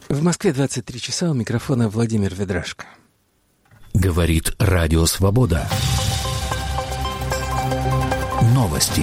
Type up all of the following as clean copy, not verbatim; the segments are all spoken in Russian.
В Москве 23 часа, у микрофона Владимир Ведрашко. Говорит Радио Свобода. Новости.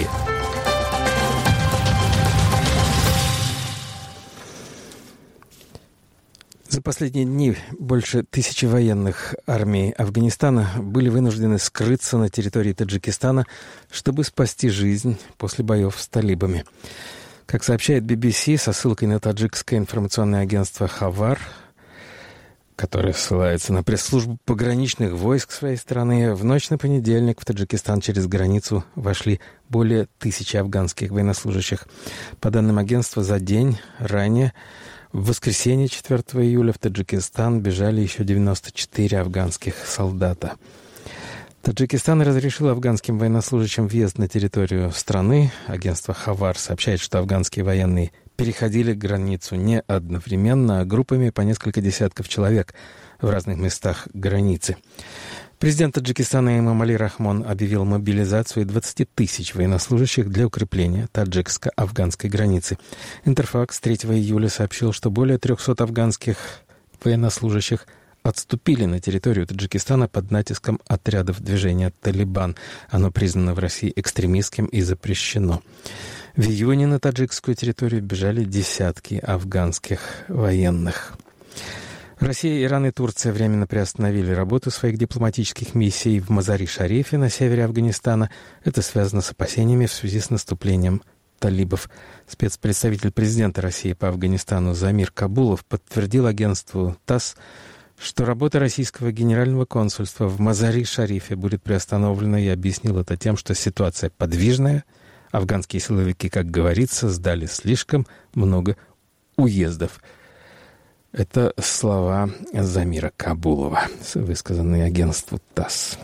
За последние дни больше 1000 военных армии Афганистана были вынуждены скрыться на территории Таджикистана, чтобы спасти жизнь после боев с талибами. Как сообщает BBC со ссылкой на таджикское информационное агентство «Хавар», которое ссылается на пресс-службу пограничных войск своей страны, в ночь на понедельник в Таджикистан через границу вошли более 1000 афганских военнослужащих. По данным агентства, за день ранее, в воскресенье 4 июля в Таджикистан бежали еще 94 афганских солдата. Таджикистан разрешил афганским военнослужащим въезд на территорию страны. Агентство «Хавар» сообщает, что афганские военные переходили границу не одновременно, а группами по несколько десятков человек в разных местах границы. Президент Таджикистана Эмомали Рахмон объявил мобилизацию 20 тысяч военнослужащих для укрепления таджикско-афганской границы. Интерфакс 3 июля сообщил, что более 300 афганских военнослужащих отступили на территорию Таджикистана под натиском отрядов движения «Талибан». Оно признано в России экстремистским и запрещено. В июне на таджикскую территорию бежали десятки афганских военных. Россия, Иран и Турция временно приостановили работу своих дипломатических миссий в Мазари-Шарифе на севере Афганистана. Это связано с опасениями в связи с наступлением талибов. Спецпредставитель президента России по Афганистану Замир Кабулов подтвердил агентству ТАСС, что работа российского генерального консульства в Мазари-Шарифе будет приостановлена, и объяснил это тем, что ситуация подвижная. Афганские силовики, как говорится, сдали слишком много уездов. Это слова Замира Кабулова, высказанные агентству ТАСС.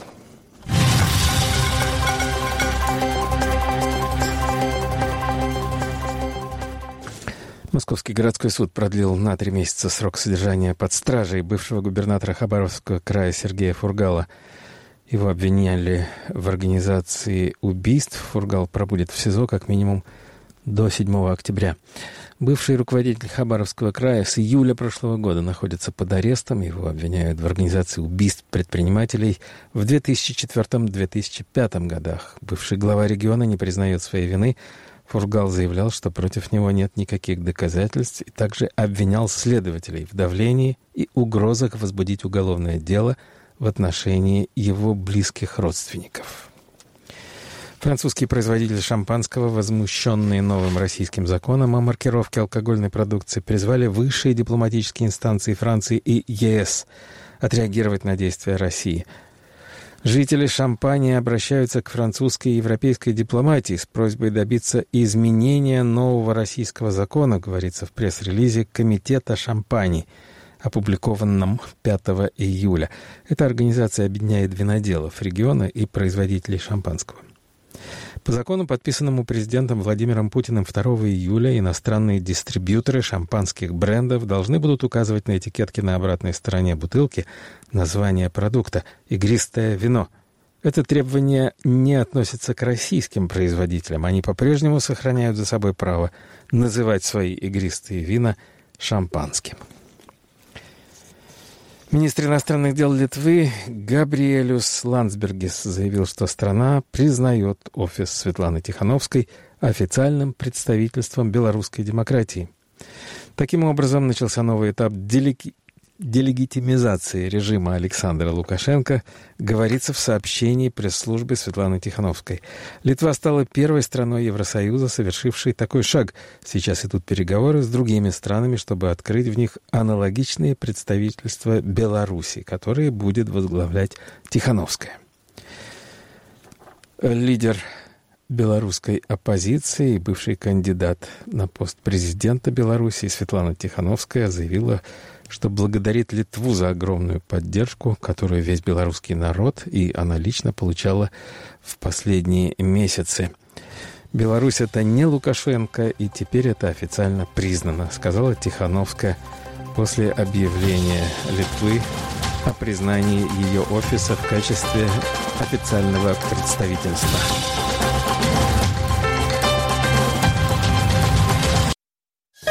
Московский городской суд продлил на 3 месяца срок содержания под стражей бывшего губернатора Хабаровского края Сергея Фургала. Его обвиняли в организации убийств. Фургал пробудет в СИЗО как минимум до 7 октября. Бывший руководитель Хабаровского края с июля прошлого года находится под арестом. Его обвиняют в организации убийств предпринимателей в 2004-2005 годах. Бывший глава региона не признает своей вины. Фургал заявлял, что против него нет никаких доказательств, и также обвинял следователей в давлении и угрозах возбудить уголовное дело в отношении его близких родственников. Французские производители шампанского, возмущенные новым российским законом о маркировке алкогольной продукции, призвали высшие дипломатические инстанции Франции и ЕС отреагировать на действия России. Жители Шампании обращаются к французской и европейской дипломатии с просьбой добиться изменения нового российского закона, говорится в пресс-релизе Комитета Шампании, опубликованном 5 июля. Эта организация объединяет виноделов региона и производителей шампанского. По закону, подписанному президентом Владимиром Путиным 2 июля, иностранные дистрибьюторы шампанских брендов должны будут указывать на этикетке на обратной стороне бутылки название продукта «игристое вино». Это требование не относится к российским производителям. Они по-прежнему сохраняют за собой право называть свои игристые вина шампанским. Министр иностранных дел Литвы Габриэлюс Ландсбергис заявил, что страна признает офис Светланы Тихановской официальным представительством белорусской демократии. Таким образом, начался новый этап делегитимизации режима Александра Лукашенко, говорится в сообщении пресс-службы Светланы Тихановской. Литва стала первой страной Евросоюза, совершившей такой шаг. Сейчас идут переговоры с другими странами, чтобы открыть в них аналогичные представительства Беларуси, которые будет возглавлять Тихановская. Лидер белорусской оппозиции и бывший кандидат на пост президента Беларуси Светлана Тихановская заявила, что благодарит Литву за огромную поддержку, которую весь белорусский народ и она лично получала в последние месяцы. «Беларусь — это не Лукашенко, и теперь это официально признано», сказала Тихановская после объявления Литвы о признании ее офиса в качестве официального представительства.